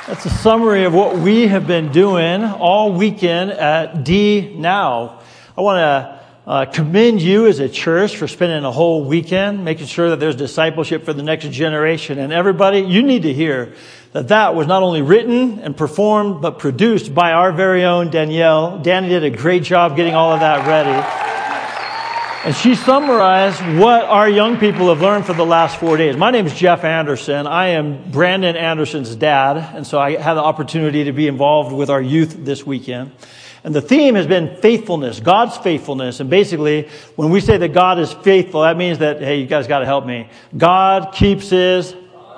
That's a summary of what we have been doing all weekend at D Now. I want to commend you as a church for spending a whole weekend making sure that there's discipleship for the next generation. And everybody, you need to hear that that was not only written and performed, but produced by our very own Danielle. Danny did a great job getting all of that ready. And she summarized what our young people have learned for the last 4 days. My name is Jeff Anderson. I am Brandon Anderson's dad, and so I had the opportunity to be involved with our youth this weekend. And the theme has been faithfulness, God's faithfulness. And basically, when we say that God is faithful, that means that, hey, you guys got to help me. God keeps His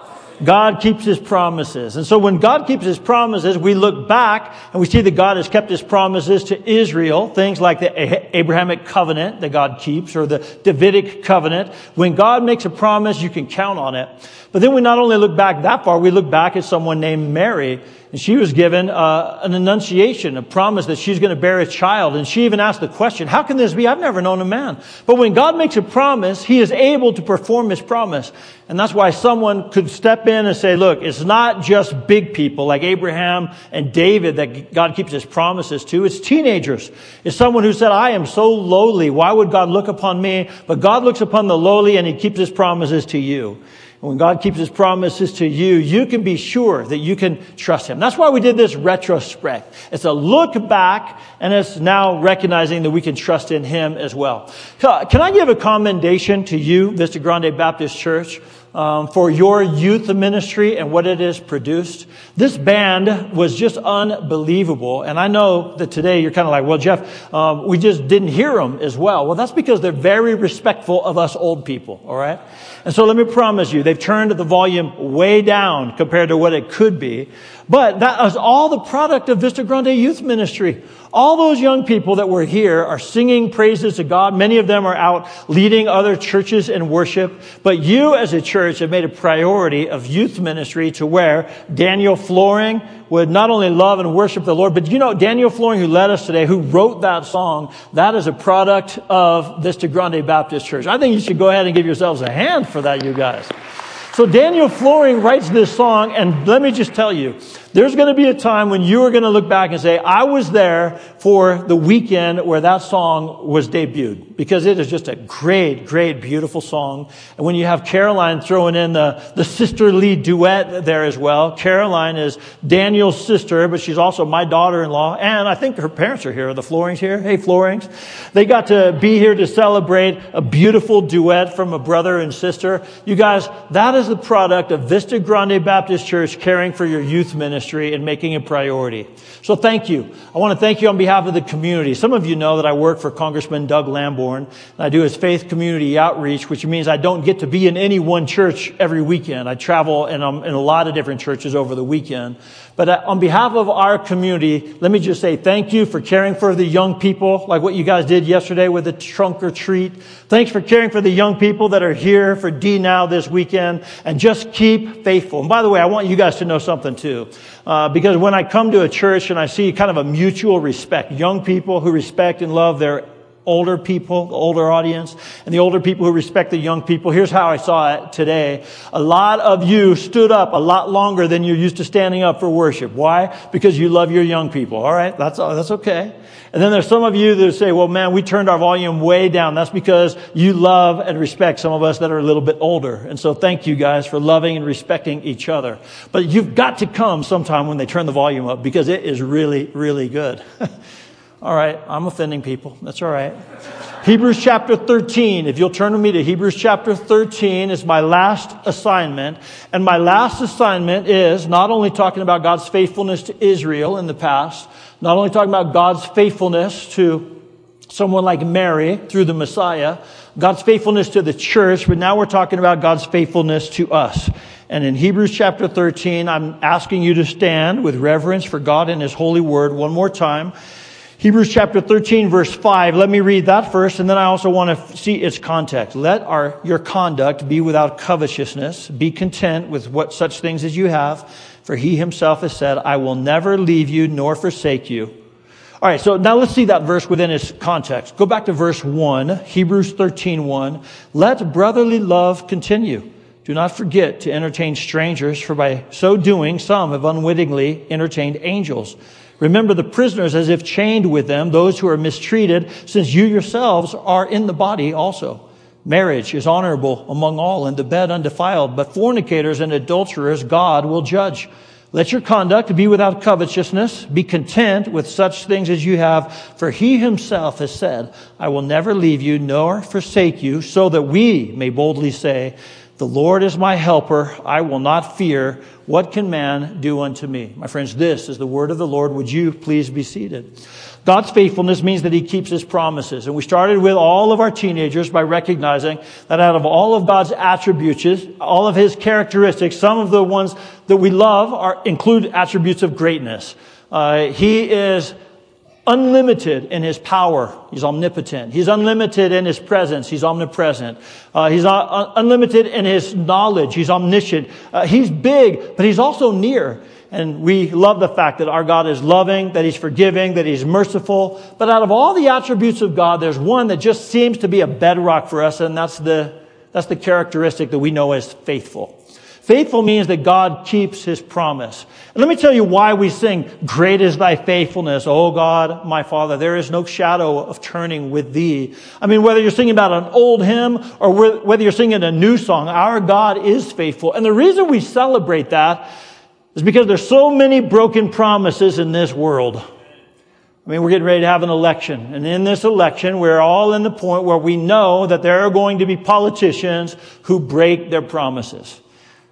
promises. And so when God keeps His promises, we look back and we see that God has kept His promises to Israel. Things like the Abrahamic covenant that God keeps, or the Davidic covenant. When God makes a promise, you can count on it. But then we not only look back that far, we look back at someone named Mary. And she was given an annunciation, a promise that she's going to bear a child. And she even asked the question, how can this be? I've never known a man. But when God makes a promise, He is able to perform His promise. And that's why someone could step in and say, look, it's not just big people like Abraham and David that God keeps His promises to. It's teenagers. It's someone who said, I am so lowly. Why would God look upon me? But God looks upon the lowly and He keeps His promises to you. And when God keeps His promises to you, you can be sure that you can trust Him. That's why we did this retrospect. It's a look back, and it's now recognizing that we can trust in Him as well. Can I give a commendation to you, Vista Grande Baptist Church, for your youth ministry and what it has produced? This band was just unbelievable. And I know that today you're kind of like, well, Jeff, we just didn't hear them as well. Well, that's because they're very respectful of us old people, all right? And so let me promise you, they've turned the volume way down compared to what it could be. But that is all the product of Vista Grande Youth Ministry. All those young people that were here are singing praises to God. Many of them are out leading other churches in worship. But you as a church have made a priority of youth ministry to where Daniel Flooring would not only love and worship the Lord, but you know, Daniel Flooring, who led us today, who wrote that song, that is a product of Vista Grande Baptist Church. I think you should go ahead and give yourselves a hand for that, you guys. So Daniel Flooring writes this song, and let me just tell you, there's going to be a time when you are going to look back and say, I was there for the weekend where that song was debuted, because it is just a great, great, beautiful song. And when you have Caroline throwing in the sisterly duet there as well. Caroline is Daniel's sister, but she's also my daughter-in-law, and I think her parents are here. Are the Floorings here? Hey, Floorings. They got to be here to celebrate a beautiful duet from a brother and sister. You guys, that is the product of Vista Grande Baptist Church caring for your youth ministry and making a priority. So thank you. I want to thank you on behalf of the community. Some of you know that I work for Congressman Doug Lamborn, and I do his faith community outreach, which means I don't get to be in any one church every weekend. I travel and I'm in a lot of different churches over the weekend. But on behalf of our community, let me just say thank you for caring for the young people, like what you guys did yesterday with the trunk or treat. Thanks for caring for the young people that are here for D Now this weekend, and just keep faithful. And by the way, I want you guys to know something too, because when I come to a church and I see kind of a mutual respect, young people who respect and love their older people, the older audience, and the older people who respect the young people. Here's how I saw it today. A lot of you stood up a lot longer than you're used to standing up for worship. Why? Because you love your young people. All right? That's okay. And then there's some of you that say, well, man, we turned our volume way down. That's because you love and respect some of us that are a little bit older. And so thank you guys for loving and respecting each other. But you've got to come sometime when they turn the volume up, because it is really, really good. All right, I'm offending people. That's all right. Hebrews chapter 13. If you'll turn with me to Hebrews chapter 13 is my last assignment. And my last assignment is not only talking about God's faithfulness to Israel in the past, not only talking about God's faithfulness to someone like Mary through the Messiah, God's faithfulness to the church, but now we're talking about God's faithfulness to us. And in Hebrews chapter 13, I'm asking you to stand with reverence for God and His holy word one more time. Hebrews chapter 13, verse 5. Let me read that first, and then I also want to see its context. Let your conduct be without covetousness. Be content with what such things as you have, for He Himself has said, I will never leave you nor forsake you. All right, so now let's see that verse within its context. Go back to verse 1, Hebrews 13:1. Let brotherly love continue. Do not forget to entertain strangers, for by so doing, some have unwittingly entertained angels. Remember the prisoners as if chained with them, those who are mistreated, since you yourselves are in the body also. Marriage is honorable among all, and the bed undefiled, but fornicators and adulterers God will judge. Let your conduct be without covetousness. Be content with such things as you have, for he himself has said, I will never leave you nor forsake you, so that we may boldly say, the Lord is my helper. I will not fear. What can man do unto me? My friends, this is the word of the Lord. Would you please be seated? God's faithfulness means that he keeps his promises. And we started with all of our teenagers by recognizing that out of all of God's attributes, all of his characteristics, some of the ones that we love include attributes of greatness. He is unlimited in his power. He's omnipotent. He's unlimited in his presence. He's omnipresent. He's unlimited in his knowledge. He's omniscient. He's big, but he's also near. And we love the fact that our God is loving, that he's forgiving, that he's merciful. But out of all the attributes of God, there's one that just seems to be a bedrock for us, and that's the characteristic that we know as faithful. Faithful means that God keeps his promise. And let me tell you why we sing, great is thy faithfulness, O God, my Father. There is no shadow of turning with thee. I mean, whether you're singing about an old hymn or whether you're singing a new song, our God is faithful. And the reason we celebrate that is because there's so many broken promises in this world. I mean, we're getting ready to have an election. And in this election, we're all in the point where we know that there are going to be politicians who break their promises.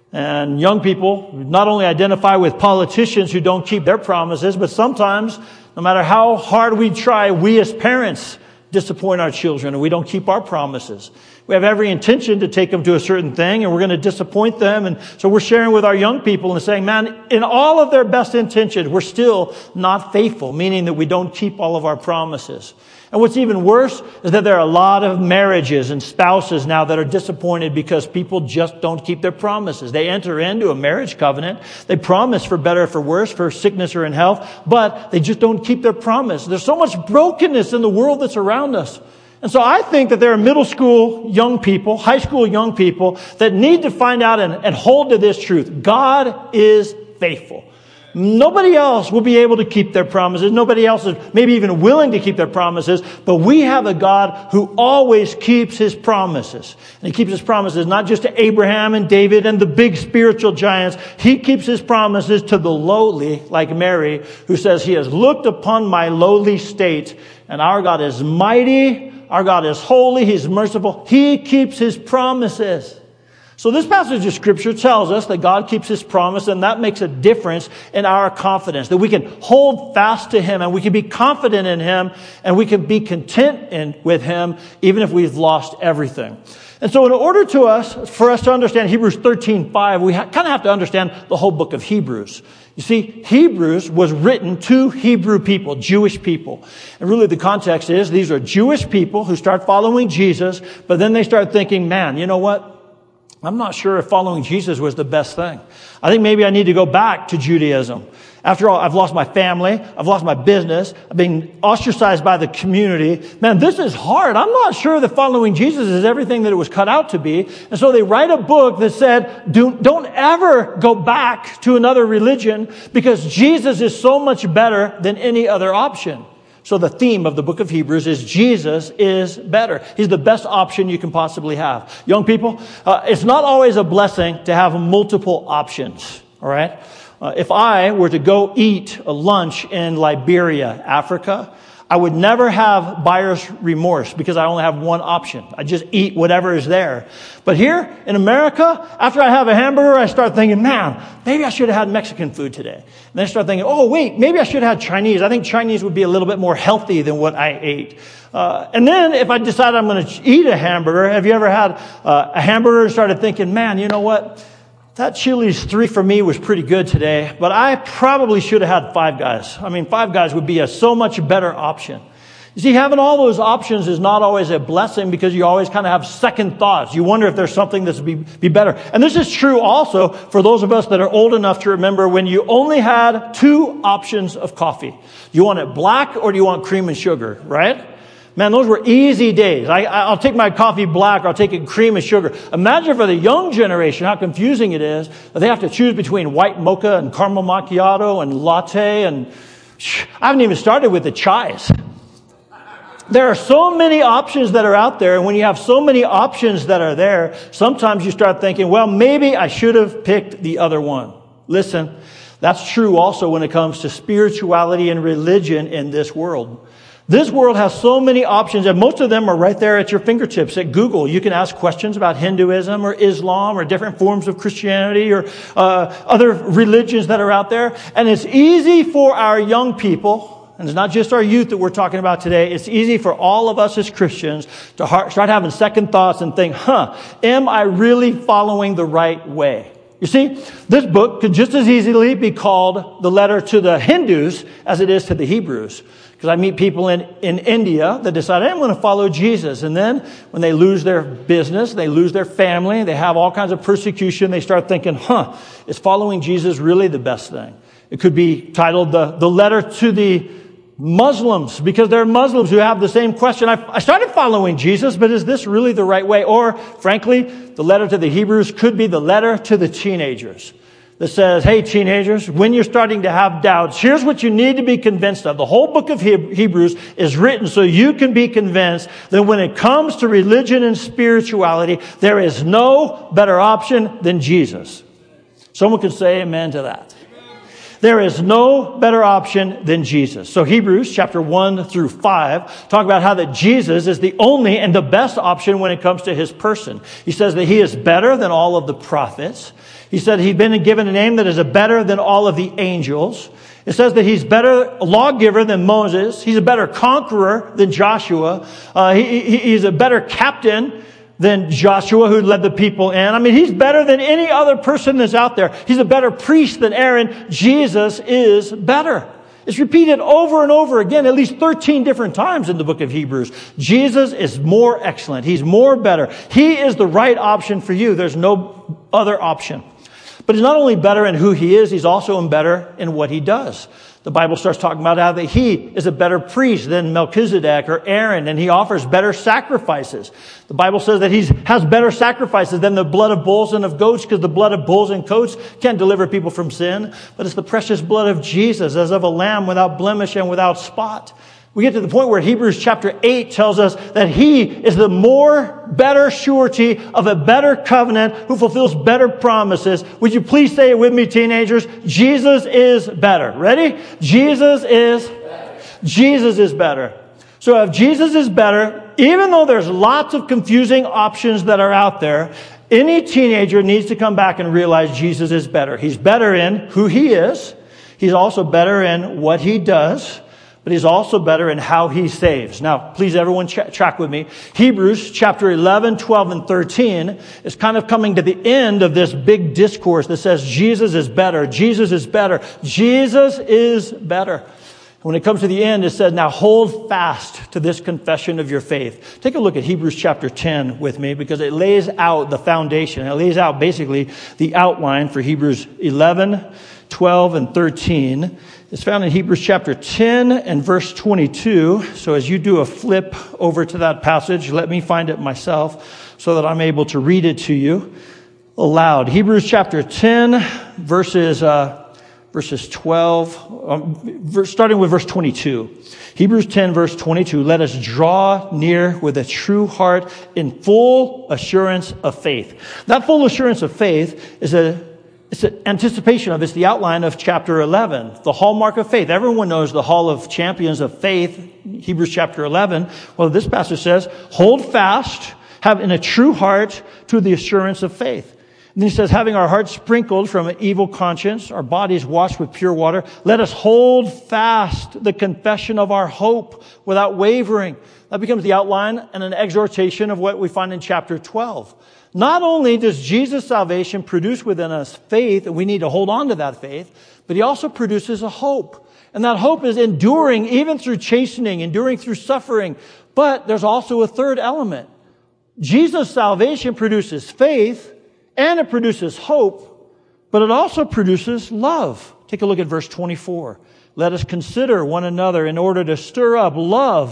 And young people not only identify with politicians who don't keep their promises, but sometimes, no matter how hard we try, we as parents disappoint our children and we don't keep our promises. We have every intention to take them to a certain thing and we're going to disappoint them. And so we're sharing with our young people and saying, man, in all of their best intentions, we're still not faithful, meaning that we don't keep all of our promises. And what's even worse is that there are a lot of marriages and spouses now that are disappointed because people just don't keep their promises. They enter into a marriage covenant. They promise for better or for worse, for sickness or in health, but they just don't keep their promise. There's so much brokenness in the world that's around us. And so I think that there are middle school young people, high school young people that need to find out and hold to this truth. God is faithful. Nobody else will be able to keep their promises. Nobody else is maybe even willing to keep their promises. But we have a God who always keeps his promises. And he keeps his promises not just to Abraham and David and the big spiritual giants. He keeps his promises to the lowly, like Mary, who says, he has looked upon my lowly state. And our God is mighty. Our God is holy. He's merciful. He keeps his promises. So this passage of Scripture tells us that God keeps his promise, and that makes a difference in our confidence, that we can hold fast to him and we can be confident in him and we can be content with him even if we've lost everything. And so in order for us to understand Hebrews 13:5, we kind of have to understand the whole book of Hebrews. You see, Hebrews was written to Hebrew people, Jewish people. And really the context is these are Jewish people who start following Jesus, but then they start thinking, man, you know what? I'm not sure if following Jesus was the best thing. I think maybe I need to go back to Judaism. After all, I've lost my family. I've lost my business. I've been ostracized by the community. Man, this is hard. I'm not sure that following Jesus is everything that it was cut out to be. And so they write a book that said, don't ever go back to another religion because Jesus is so much better than any other option. So the theme of the book of Hebrews is Jesus is better. He's the best option you can possibly have. Young people, it's not always a blessing to have multiple options. All right? If I were to go eat a lunch in Liberia, Africa, I would never have buyer's remorse because I only have one option. I just eat whatever is there. But here in America, after I have a hamburger, I start thinking, man, maybe I should have had Mexican food today. And then I start thinking, oh, wait, maybe I should have had Chinese. I think Chinese would be a little bit more healthy than what I ate. And then if I decide I'm going to eat a hamburger, have you ever had a hamburger and started thinking, man, you know what? That Chili's 3 for me was pretty good today, but I probably should have had Five Guys. I mean, Five Guys would be a so much better option. You see, having all those options is not always a blessing because you always kind of have second thoughts. You wonder if there's something that's be better. And this is true also for those of us that are old enough to remember when you only had 2 options of coffee. You want it black or do you want cream and sugar, right? Man, those were easy days. I'll take my coffee black, or I'll take it cream and sugar. Imagine for the young generation how confusing it is that they have to choose between white mocha and caramel macchiato and latte, and I haven't even started with the chais. There are so many options that are out there, and when you have so many options that are there, sometimes you start thinking, well, maybe I should have picked the other one. Listen, that's true also when it comes to spirituality and religion in this world. This world has so many options, and most of them are right there at your fingertips at Google. You can ask questions about Hinduism or Islam or different forms of Christianity or other religions that are out there. And it's easy for our young people, and it's not just our youth that we're talking about today, it's easy for all of us as Christians to start having second thoughts and think, am I really following the right way? You see, this book could just as easily be called the letter to the Hindus as it is to the Hebrews. Because I meet people in India that decide, I'm going to follow Jesus. And then when they lose their business, they lose their family, they have all kinds of persecution, they start thinking, is following Jesus really the best thing? It could be titled the letter to the Muslims, because there are Muslims who have the same question. I started following Jesus, but is this really the right way? Or, frankly, the letter to the Hebrews could be the letter to the teenagers that says, hey, teenagers, when you're starting to have doubts, here's what you need to be convinced of. The whole book of Hebrews is written so you can be convinced that when it comes to religion and spirituality, there is no better option than Jesus. Someone could say amen to that. There is no better option than Jesus. So Hebrews chapter 1 through 5 talk about how that Jesus is the only and the best option when it comes to his person. He says that he is better than all of the prophets. He said he's been given a name that is better than all of the angels. It says that he's better lawgiver than Moses. He's a better conqueror than Joshua. He's a better captain than Joshua, who led the people in. I mean, he's better than any other person that's out there. He's a better priest than Aaron. Jesus is better. It's repeated over and over again, at least 13 different times in the book of Hebrews. Jesus is more excellent. He's more better. He is the right option for you. There's no other option. But he's not only better in who he is, he's also better in what he does. The Bible starts talking about how that he is a better priest than Melchizedek or Aaron, and he offers better sacrifices. The Bible says that he has better sacrifices than the blood of bulls and of goats, because the blood of bulls and goats can't deliver people from sin. But it's the precious blood of Jesus, as of a lamb without blemish and without spot. We get to the point where Hebrews chapter 8 tells us that he is the better surety of a better covenant who fulfills better promises. Would you please say it with me, teenagers? Jesus is better. Ready? Jesus is better. Jesus is better. So if Jesus is better, even though there's lots of confusing options that are out there, any teenager needs to come back and realize Jesus is better. He's better in who he is. He's also better in what he does. But he's also better in how he saves. Now, please everyone track with me. Hebrews chapter 11, 12, and 13 is kind of coming to the end of this big discourse that says Jesus is better. Jesus is better. Jesus is better. When it comes to the end, it says, now hold fast to this confession of your faith. Take a look at Hebrews chapter 10 with me, because it lays out the foundation. It lays out basically the outline for Hebrews 11, 12, and 13. It's found in Hebrews chapter 10 and verse 22. So as you do a flip over to that passage, let me find it myself so that I'm able to read it to you aloud. Hebrews chapter 10, verses 12, starting with verse 22. Hebrews 10, verse 22. Let us draw near with a true heart in full assurance of faith. That full assurance of faith is it's an anticipation of, it's the outline of chapter 11, the hallmark of faith. Everyone knows the Hall of Champions of Faith, Hebrews chapter 11. Well, this passage says, hold fast, have in a true heart to the assurance of faith. And then he says, having our hearts sprinkled from an evil conscience, our bodies washed with pure water, let us hold fast the confession of our hope without wavering. That becomes the outline and an exhortation of what we find in chapter 12. Not only does Jesus' salvation produce within us faith, and we need to hold on to that faith, but he also produces a hope. And that hope is enduring even through chastening, enduring through suffering. But there's also a third element. Jesus' salvation produces faith, and it produces hope, but it also produces love. Take a look at verse 24. Let us consider one another in order to stir up love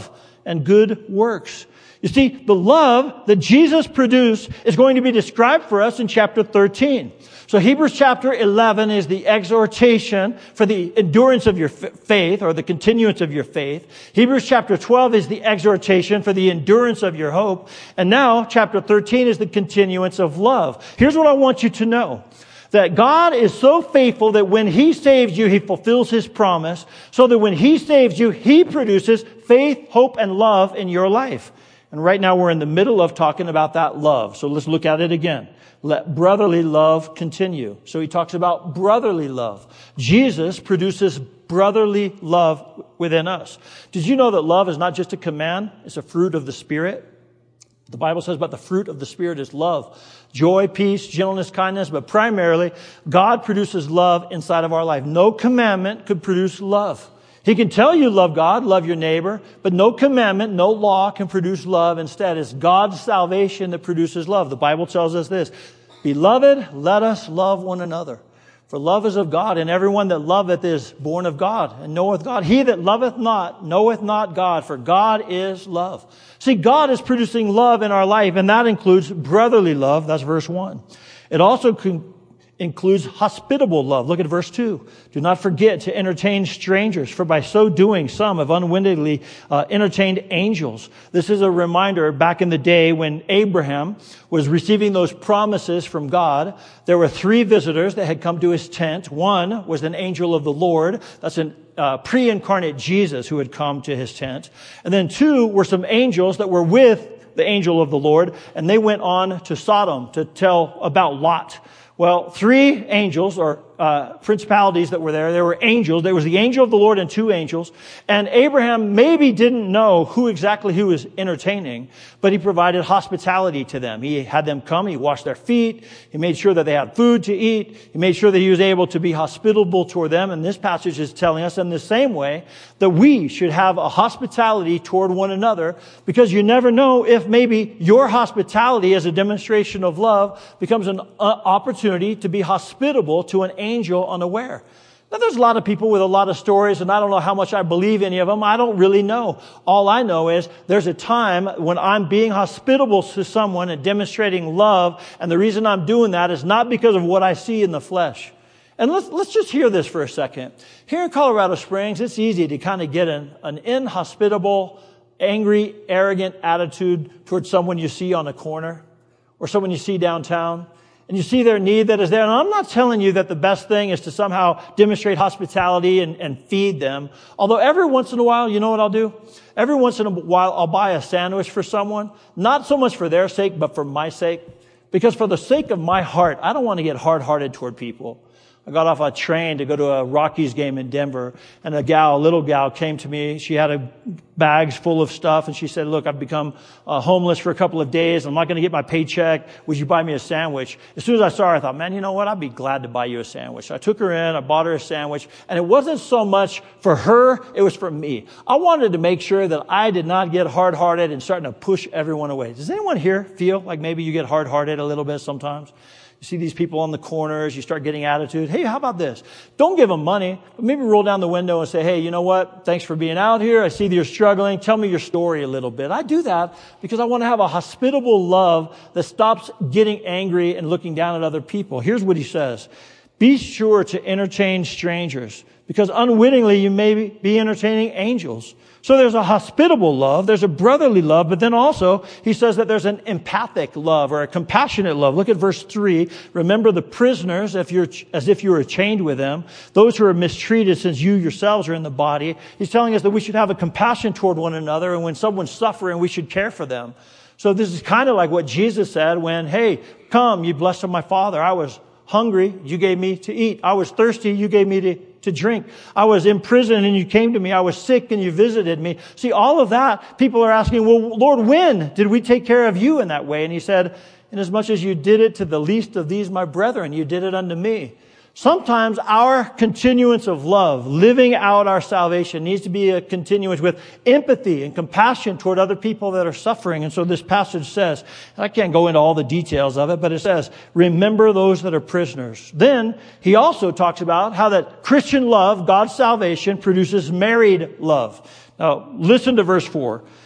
and good works. You see, the love that Jesus produced is going to be described for us in chapter 13. So Hebrews chapter 11 is the exhortation for the endurance of your faith, or the continuance of your faith. Hebrews chapter 12 is the exhortation for the endurance of your hope. And now chapter 13 is the continuance of love. Here's what I want you to know. That God is so faithful that when He saves you, He fulfills His promise. So that when He saves you, He produces faith, hope, and love in your life. And right now we're in the middle of talking about that love. So let's look at it again. Let brotherly love continue. So he talks about brotherly love. Jesus produces brotherly love within us. Did you know that love is not just a command? It's a fruit of the Spirit. The Bible says about the fruit of the Spirit is love, joy, peace, gentleness, kindness, but primarily God produces love inside of our life. No commandment could produce love. He can tell you love God, love your neighbor, but no commandment, no law can produce love. Instead, it's God's salvation that produces love. The Bible tells us this, Beloved, let us love one another. For love is of God, and everyone that loveth is born of God, and knoweth God. He that loveth not, knoweth not God, for God is love. See, God is producing love in our life, and that includes brotherly love. That's verse 1. It also includes hospitable love. Look at verse 2. Do not forget to entertain strangers, for by so doing some have unwittingly entertained angels. This is a reminder back in the day when Abraham was receiving those promises from God. There were 3 visitors that had come to his tent. One was an angel of the Lord. That's an pre-incarnate Jesus who had come to his tent. And then 2 were some angels that were with the angel of the Lord, and they went on to Sodom to tell about Lot. Well, 3 angels, or principalities that were there. There were angels. There was the angel of the Lord and 2 angels. And Abraham maybe didn't know who exactly he was entertaining, but he provided hospitality to them. He had them come. He washed their feet. He made sure that they had food to eat. He made sure that he was able to be hospitable toward them. And this passage is telling us in the same way that we should have a hospitality toward one another, because you never know if maybe your hospitality as a demonstration of love becomes an opportunity to be hospitable to an angel unaware. Now, there's a lot of people with a lot of stories, and I don't know how much I believe any of them. I don't really know. All I know is there's a time when I'm being hospitable to someone and demonstrating love, and the reason I'm doing that is not because of what I see in the flesh. And let's just hear this for a second. Here in Colorado Springs, it's easy to kind of get an inhospitable, angry, arrogant attitude towards someone you see on a corner or someone you see downtown. And you see their need that is there. And I'm not telling you that the best thing is to somehow demonstrate hospitality and feed them. Although every once in a while, you know what I'll do? Every once in a while, I'll buy a sandwich for someone. Not so much for their sake, but for my sake. Because for the sake of my heart, I don't want to get hard-hearted toward people. I got off a train to go to a Rockies game in Denver, and a little gal came to me. She had bags full of stuff, and she said, look, I've become homeless for a couple of days. I'm not going to get my paycheck. Would you buy me a sandwich? As soon as I saw her, I thought, man, you know what? I'd be glad to buy you a sandwich. I took her in, I bought her a sandwich, and it wasn't so much for her, it was for me. I wanted to make sure that I did not get hard-hearted and starting to push everyone away. Does anyone here feel like maybe you get hard-hearted a little bit sometimes? You see these people on the corners, you start getting attitude. Hey, how about this? Don't give them money, but maybe roll down the window and say, hey, you know what? Thanks for being out here. I see that you're struggling. Tell me your story a little bit. I do that because I want to have a hospitable love that stops getting angry and looking down at other people. Here's what he says. Be sure to entertain strangers, because unwittingly you may be entertaining angels. So there's a hospitable love, there's a brotherly love, but then also he says that there's an empathic love or a compassionate love. Look at verse 3. Remember the prisoners as if you were chained with them, those who are mistreated since you yourselves are in the body. He's telling us that we should have a compassion toward one another, and when someone's suffering, we should care for them. So this is kind of like what Jesus said when, hey, come, you blessed of my Father. I was hungry, you gave me to eat. I was thirsty, you gave me to drink. I was in prison and you came to me. I was sick and you visited me. See, all of that, people are asking, well, Lord, when did we take care of you in that way? And he said, inasmuch as you did it to the least of these, my brethren, you did it unto me. Sometimes our continuance of love, living out our salvation, needs to be a continuance with empathy and compassion toward other people that are suffering. And so this passage says, and I can't go into all the details of it, but it says, remember those that are prisoners. Then he also talks about how that Christian love, God's salvation, produces married love. Now, listen to verse 4.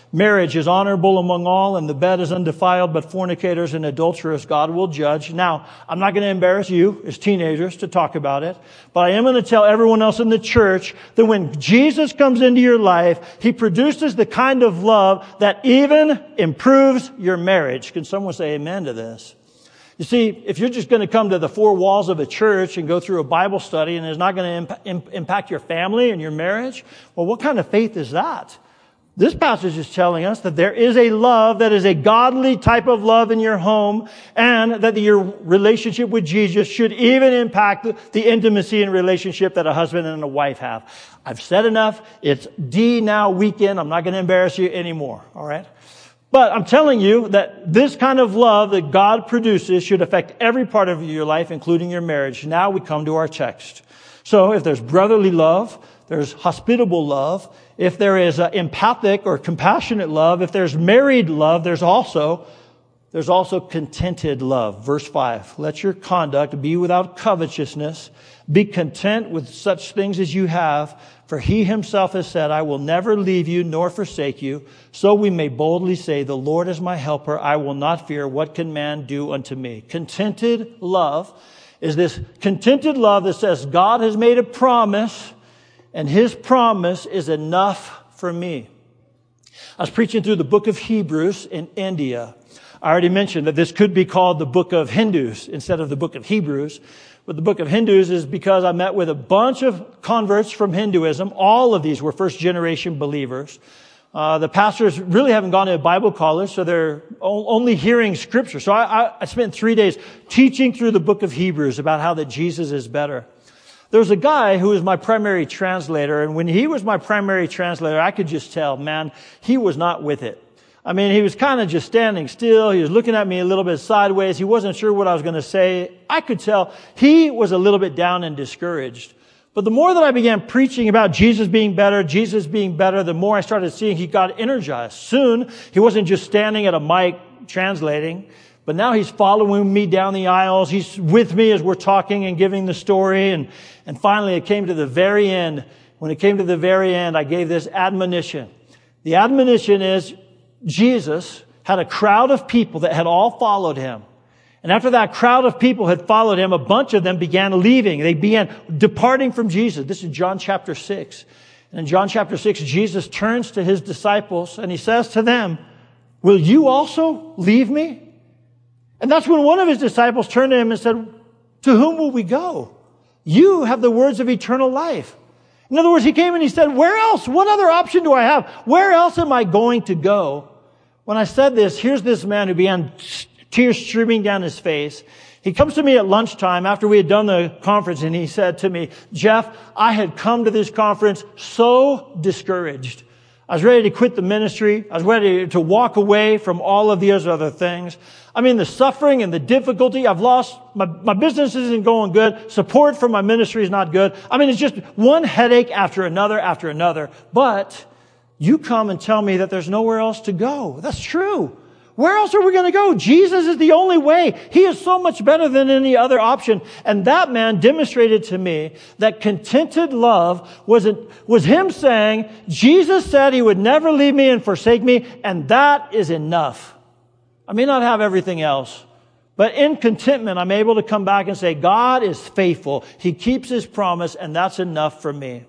Marriage is honorable among all, and the bed is undefiled, but fornicators and adulterers God will judge. Now, I'm not going to embarrass you as teenagers to talk about it, but I am going to tell everyone else in the church that when Jesus comes into your life, He produces the kind of love that even improves your marriage. Can someone say amen to this? You see, if you're just going to come to the four walls of a church and go through a Bible study and it's not going to impact your family and your marriage, well, what kind of faith is that? This passage is telling us that there is a love that is a godly type of love in your home, and that your relationship with Jesus should even impact the intimacy and relationship that a husband and a wife have. I've said enough. It's D now weekend. I'm not going to embarrass you anymore. All right? But I'm telling you that this kind of love that God produces should affect every part of your life, including your marriage. Now we come to our text. So if there's brotherly love, there's hospitable love. If there is empathic or compassionate love, if there's married love, there's also contented love. Verse 5, let your conduct be without covetousness. Be content with such things as you have. For He Himself has said, I will never leave you nor forsake you. So we may boldly say, the Lord is my helper. I will not fear. What can man do unto me? Contented love is this contented love that says God has made a promise, and His promise is enough for me. I was preaching through the book of Hebrews in India. I already mentioned that this could be called the book of Hindus instead of the book of Hebrews. But the book of Hindus is because I met with a bunch of converts from Hinduism. All of these were first-generation believers. The pastors really haven't gone to a Bible college, so they're only hearing Scripture. So I spent 3 days teaching through the book of Hebrews about how that Jesus is better. There was a guy who was my primary translator, and when he was my primary translator, I could just tell, man, he was not with it. I mean, he was kind of just standing still. He was looking at me a little bit sideways. He wasn't sure what I was going to say. I could tell he was a little bit down and discouraged. But the more that I began preaching about Jesus being better, the more I started seeing he got energized. Soon, he wasn't just standing at a mic translating, but now he's following me down the aisles. He's with me as we're talking and giving the story. And finally, it came to the very end. When it came to the very end, I gave this admonition. The admonition is Jesus had a crowd of people that had all followed Him. And after that crowd of people had followed Him, a bunch of them began leaving. They began departing from Jesus. This is John chapter 6. And in John chapter 6, Jesus turns to His disciples and He says to them, will you also leave me? And that's when one of His disciples turned to Him and said, to whom will we go? You have the words of eternal life. In other words, He came and He said, where else? What other option do I have? Where else am I going to go? When I said this, here's this man who began tears streaming down his face. He comes to me at lunchtime after we had done the conference, and he said to me, Jeff, I had come to this conference so discouraged. I was ready to quit the ministry. I was ready to walk away from all of these other things. I mean, the suffering and the difficulty, I've lost, my business isn't going good. Support for my ministry is not good. I mean, it's just one headache after another. But you come and tell me that there's nowhere else to go. That's true. Where else are we going to go? Jesus is the only way. He is so much better than any other option. And that man demonstrated to me that contented love was Him saying, Jesus said He would never leave me and forsake me, and that is enough. I may not have everything else, but in contentment, I'm able to come back and say, God is faithful. He keeps His promise, and that's enough for me.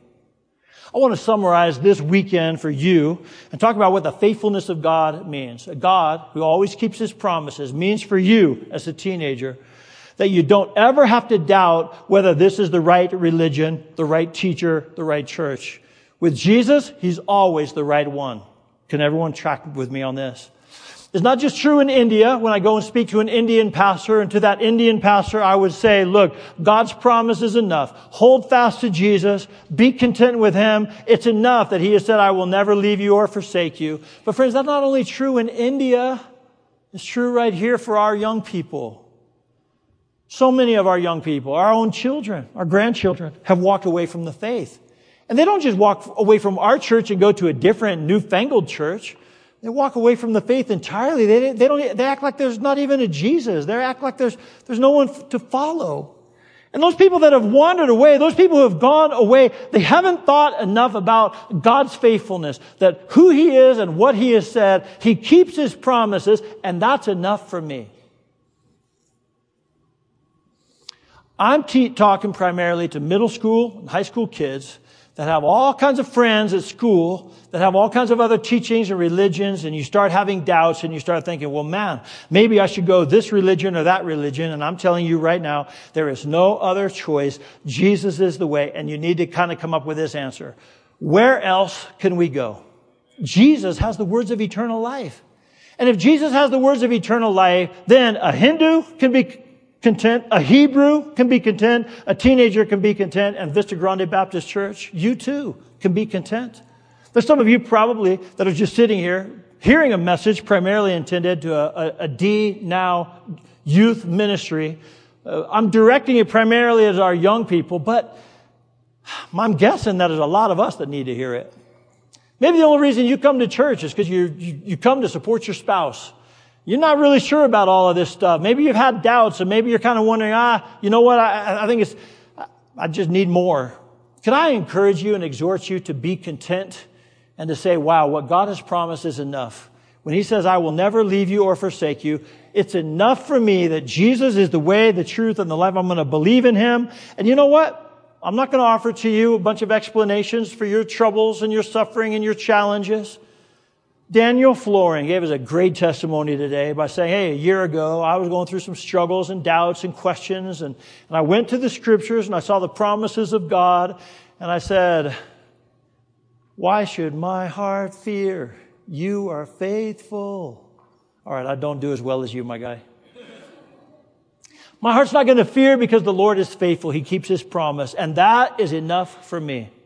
I want to summarize this weekend for you and talk about what the faithfulness of God means. A God who always keeps His promises means for you as a teenager that you don't ever have to doubt whether this is the right religion, the right teacher, the right church. With Jesus, He's always the right one. Can everyone track with me on this? It's not just true in India. When I go and speak to an Indian pastor, and to that Indian pastor, I would say, look, God's promise is enough. Hold fast to Jesus. Be content with Him. It's enough that He has said, I will never leave you or forsake you. But friends, that's not only true in India. It's true right here for our young people. So many of our young people, our own children, our grandchildren, have walked away from the faith. And they don't just walk away from our church and go to a different, newfangled church. They walk away from the faith entirely. They act like there's not even a Jesus. They act like there's no one to follow. And those people that have wandered away, those people who have gone away, they haven't thought enough about God's faithfulness, that who He is and what He has said. He keeps His promises, and that's enough for me. I'm talking primarily to middle school and high school kids that have all kinds of friends at school, that have all kinds of other teachings and religions, and you start having doubts and you start thinking, well, man, maybe I should go this religion or that religion. And I'm telling you right now, there is no other choice. Jesus is the way, and you need to kind of come up with this answer. Where else can we go? Jesus has the words of eternal life. And if Jesus has the words of eternal life, then a Hindu can be content, a Hebrew can be content, a teenager can be content, and Vista Grande Baptist Church, you too can be content. There's some of you probably that are just sitting here hearing a message primarily intended to a D Now youth ministry. I'm directing it primarily as our young people, but I'm guessing that there's a lot of us that need to hear it. Maybe the only reason you come to church is because you come to support your spouse. You're not really sure about all of this stuff. Maybe you've had doubts, and maybe you're kind of wondering, you know what, I think I just need more. Can I encourage you and exhort you to be content and to say, wow, what God has promised is enough. When He says, I will never leave you or forsake you, it's enough for me that Jesus is the way, the truth, and the life. I'm going to believe in Him. And you know what? I'm not going to offer to you a bunch of explanations for your troubles and your suffering and your challenges. Daniel Floring gave us a great testimony today by saying, hey, a year ago, I was going through some struggles and doubts and questions, and I went to the Scriptures and I saw the promises of God, and I said, why should my heart fear? You are faithful. All right, I don't do as well as you, my guy. My heart's not going to fear because the Lord is faithful. He keeps His promise, and that is enough for me.